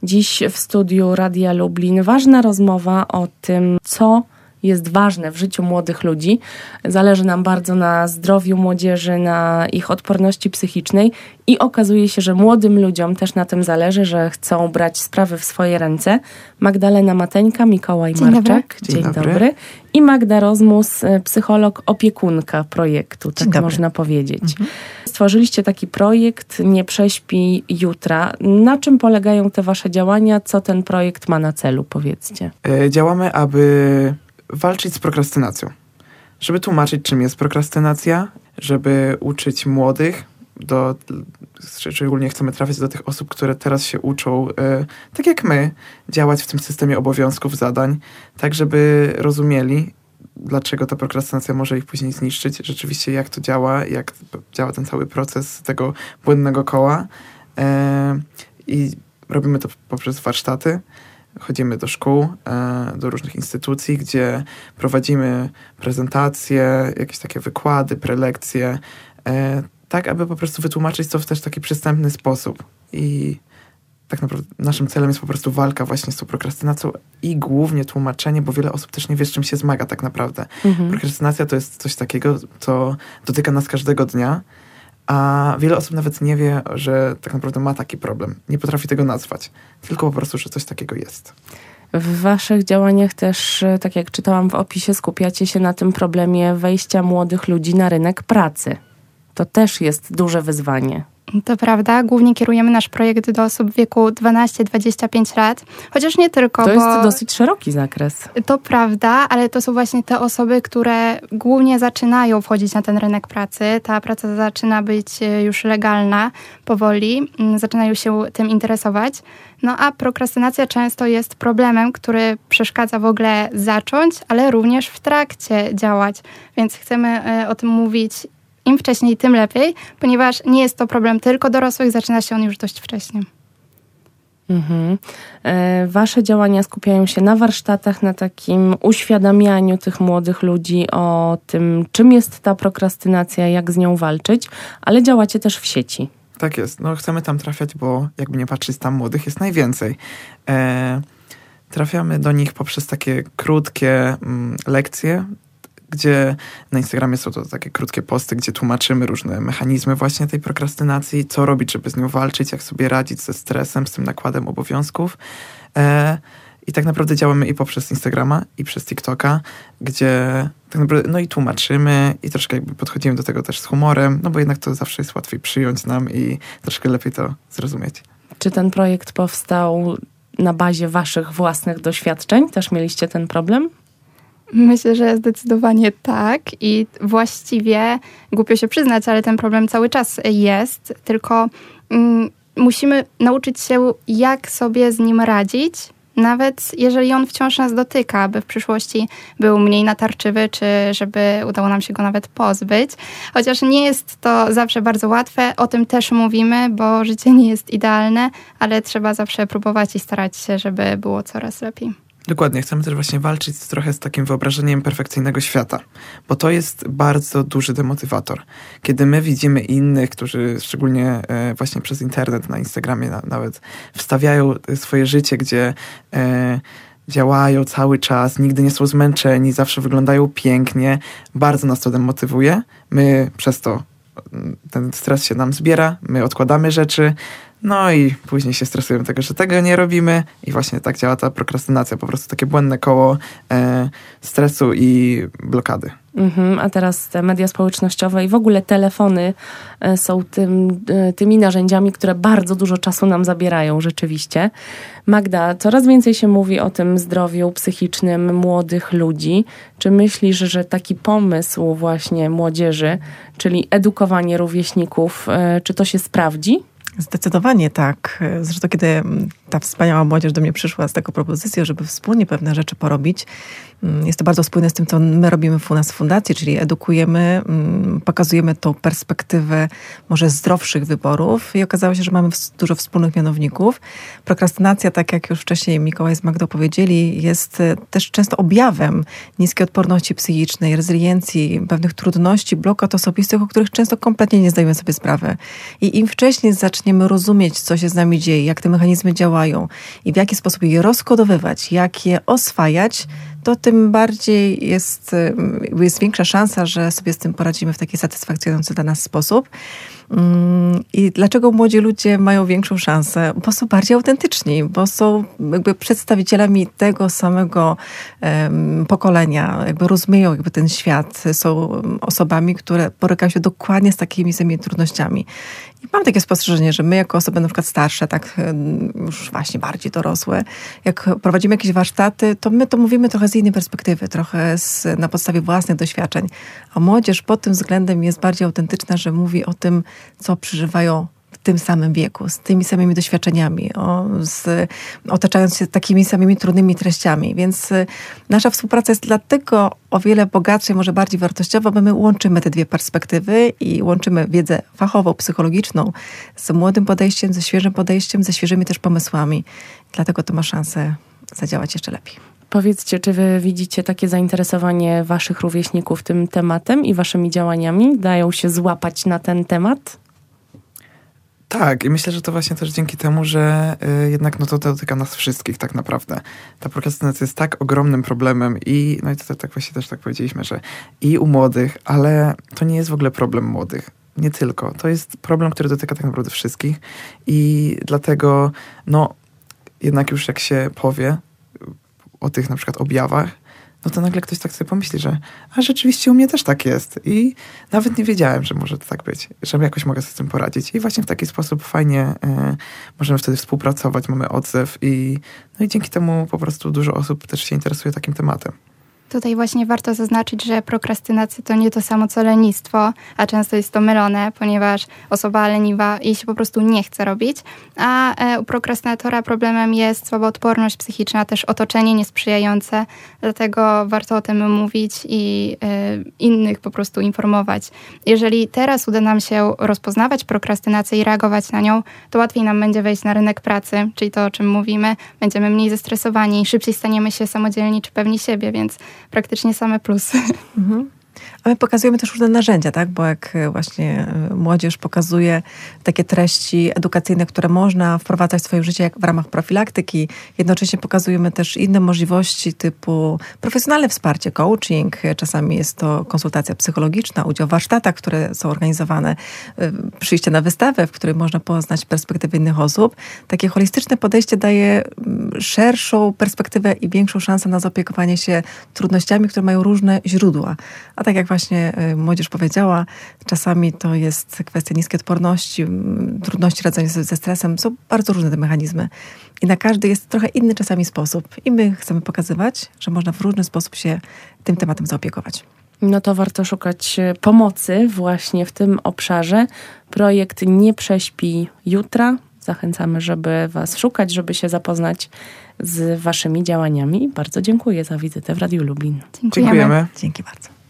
Dziś w studiu Radia Lublin ważna rozmowa o tym, co jest ważne w życiu młodych ludzi. Zależy nam bardzo na zdrowiu młodzieży, na ich odporności psychicznej i okazuje się, że młodym ludziom też na tym zależy, że chcą brać sprawy w swoje ręce. Magdalena Mateńka, Mikołaj Marczak. Dzień dobry. I Magda Rozmus, psycholog, opiekunka projektu, tak można powiedzieć. Stworzyliście taki projekt Nie prześpij jutra. Na czym polegają te wasze działania? Co ten projekt ma na celu, powiedzcie? Działamy, aby walczyć z prokrastynacją. Żeby tłumaczyć, czym jest prokrastynacja, żeby uczyć młodych, szczególnie chcemy trafiać do tych osób, które teraz się uczą, tak jak my, działać w tym systemie obowiązków, zadań, tak żeby rozumieli, dlaczego ta prokrastynacja może ich później zniszczyć, rzeczywiście jak to działa, jak działa ten cały proces tego błędnego koła. I robimy to poprzez warsztaty. Chodzimy do szkół, do różnych instytucji, gdzie prowadzimy prezentacje, jakieś takie wykłady, prelekcje, tak aby po prostu wytłumaczyć to w też taki przystępny sposób. I tak naprawdę naszym celem jest po prostu walka właśnie z tą prokrastynacją i głównie tłumaczenie, bo wiele osób też nie wie, z czym się zmaga tak naprawdę. Prokrastynacja to jest coś takiego, co dotyka nas każdego dnia, a wiele osób nawet nie wie, że tak naprawdę ma taki problem. Nie potrafi tego nazwać. Tylko po prostu, że coś takiego jest. W waszych działaniach też, tak jak czytałam w opisie, skupiacie się na tym problemie wejścia młodych ludzi na rynek pracy. To też jest duże wyzwanie. To prawda. Głównie kierujemy nasz projekt do osób w wieku 12-25 lat. Chociaż nie tylko, To jest dosyć szeroki zakres. To prawda, ale to są właśnie te osoby, które głównie zaczynają wchodzić na ten rynek pracy. Ta praca zaczyna być już legalna powoli. Zaczynają się tym interesować. No a prokrastynacja często jest problemem, który przeszkadza w ogóle zacząć, ale również w trakcie działać. Więc chcemy o tym mówić im wcześniej, tym lepiej, ponieważ nie jest to problem tylko dorosłych, zaczyna się on już dość wcześnie. Wasze działania skupiają się na warsztatach, na takim uświadamianiu tych młodych ludzi o tym, czym jest ta prokrastynacja, jak z nią walczyć, ale działacie też w sieci. Tak jest. No, chcemy tam trafiać, bo jakby nie patrzeć, tam młodych jest najwięcej. Trafiamy do nich poprzez takie krótkie lekcje, gdzie na Instagramie są to takie krótkie posty, gdzie tłumaczymy różne mechanizmy właśnie tej prokrastynacji, co robić, żeby z nią walczyć, jak sobie radzić ze stresem, z tym nakładem obowiązków. I tak naprawdę działamy i poprzez Instagrama, i przez TikToka, gdzie tak naprawdę, no i tłumaczymy i troszkę jakby podchodzimy do tego też z humorem, no bo jednak to zawsze jest łatwiej przyjąć nam i troszkę lepiej to zrozumieć. Czy ten projekt powstał na bazie waszych własnych doświadczeń? Też mieliście ten problem? Myślę, że zdecydowanie tak i właściwie, głupio się przyznać, ale ten problem cały czas jest, tylko musimy nauczyć się, jak sobie z nim radzić, nawet jeżeli on wciąż nas dotyka, aby w przyszłości był mniej natarczywy, czy żeby udało nam się go nawet pozbyć. Chociaż nie jest to zawsze bardzo łatwe, o tym też mówimy, bo życie nie jest idealne, ale trzeba zawsze próbować i starać się, żeby było coraz lepiej. Dokładnie. Chcemy też właśnie walczyć trochę z takim wyobrażeniem perfekcyjnego świata, bo to jest bardzo duży demotywator. Kiedy my widzimy innych, którzy szczególnie właśnie przez internet, na Instagramie nawet wstawiają swoje życie, gdzie działają cały czas, nigdy nie są zmęczeni, zawsze wyglądają pięknie, bardzo nas to demotywuje. My przez to ten stres się nam zbiera, my odkładamy rzeczy, no i później się stresujemy tego, że tego nie robimy i właśnie tak działa ta prokrastynacja, po prostu takie błędne koło stresu i blokady. A teraz te media społecznościowe i w ogóle telefony są tymi narzędziami, które bardzo dużo czasu nam zabierają rzeczywiście. Magda, coraz więcej się mówi o tym zdrowiu psychicznym młodych ludzi. Czy myślisz, że taki pomysł właśnie młodzieży, czyli edukowanie rówieśników, czy to się sprawdzi? Zdecydowanie tak. Zresztą kiedy ta wspaniała młodzież do mnie przyszła z taką propozycją, żeby wspólnie pewne rzeczy porobić, jest to bardzo spójne z tym, co my robimy u nas w fundacji, czyli edukujemy, pokazujemy tą perspektywę może zdrowszych wyborów i okazało się, że mamy dużo wspólnych mianowników. Prokrastynacja, tak jak już wcześniej Mikołaj z Magdą powiedzieli, jest też często objawem niskiej odporności psychicznej, rezyliencji, pewnych trudności, blokad osobistych, o których często kompletnie nie zdajemy sobie sprawy. I im wcześniej zaczniemy zaczniemy rozumieć, co się z nami dzieje, jak te mechanizmy działają i w jaki sposób je rozkodowywać, jak je oswajać, to tym bardziej jest większa szansa, że sobie z tym poradzimy w taki satysfakcjonujący dla nas sposób. I dlaczego młodzi ludzie mają większą szansę? Bo są bardziej autentyczni, bo są jakby przedstawicielami tego samego pokolenia, jakby rozumieją jakby ten świat, są osobami, które borykają się dokładnie z takimi samymi trudnościami. I mam takie spostrzeżenie, że my jako osoby na przykład starsze, tak już właśnie bardziej dorosłe, jak prowadzimy jakieś warsztaty, to my to mówimy trochę z innej perspektywy, trochę na podstawie własnych doświadczeń. A młodzież pod tym względem jest bardziej autentyczna, że mówi o tym, co przeżywają w tym samym wieku, z tymi samymi doświadczeniami, otaczając się takimi samymi trudnymi treściami. Więc nasza współpraca jest dlatego o wiele bogatsza i może bardziej wartościowa, bo my łączymy te dwie perspektywy i łączymy wiedzę fachową, psychologiczną z młodym podejściem, ze świeżym podejściem, ze świeżymi też pomysłami. Dlatego to ma szansę zadziałać jeszcze lepiej. Powiedzcie, czy wy widzicie takie zainteresowanie waszych rówieśników tym tematem i waszymi działaniami? Dają się złapać na ten temat? Tak, i myślę, że to właśnie też dzięki temu, że jednak to dotyka nas wszystkich tak naprawdę. Ta prokrastynacja jest tak ogromnym problemem i to tak właśnie też tak powiedzieliśmy, że i u młodych, ale to nie jest w ogóle problem młodych. Nie tylko. To jest problem, który dotyka tak naprawdę wszystkich i dlatego jednak już jak się powie o tych na przykład objawach, to nagle ktoś tak sobie pomyśli, że rzeczywiście u mnie też tak jest. I nawet nie wiedziałem, że może to tak być, że jakoś mogę sobie z tym poradzić. I właśnie w taki sposób fajnie możemy wtedy współpracować, mamy odzew i dzięki temu po prostu dużo osób też się interesuje takim tematem. Tutaj właśnie warto zaznaczyć, że prokrastynacja to nie to samo co lenistwo, a często jest to mylone, ponieważ osoba leniwa jej się po prostu nie chce robić, a u prokrastynatora problemem jest słaboodporność psychiczna, też otoczenie niesprzyjające, dlatego warto o tym mówić i innych po prostu informować. Jeżeli teraz uda nam się rozpoznawać prokrastynację i reagować na nią, to łatwiej nam będzie wejść na rynek pracy, czyli to, o czym mówimy, będziemy mniej zestresowani, szybciej staniemy się samodzielni czy pewni siebie, więc praktycznie same plusy. Mhm. A my pokazujemy też różne narzędzia, tak? Bo jak właśnie młodzież pokazuje takie treści edukacyjne, które można wprowadzać w swoje życie jak w ramach profilaktyki, jednocześnie pokazujemy też inne możliwości typu profesjonalne wsparcie, coaching, czasami jest to konsultacja psychologiczna, udział w warsztatach, które są organizowane, przyjście na wystawę, w której można poznać perspektywy innych osób. Takie holistyczne podejście daje szerszą perspektywę i większą szansę na zaopiekowanie się trudnościami, które mają różne źródła. A tak jak właśnie młodzież powiedziała, czasami to jest kwestia niskiej odporności, trudności radzenia sobie ze stresem. Są bardzo różne te mechanizmy. I na każdy jest trochę inny czasami sposób. I my chcemy pokazywać, że można w różny sposób się tym tematem zaopiekować. To warto szukać pomocy właśnie w tym obszarze. Projekt Nie prześpi jutra. Zachęcamy, żeby was szukać, żeby się zapoznać z waszymi działaniami. Bardzo dziękuję za wizytę w Radiu Lublin. Dziękujemy. Dzięki bardzo.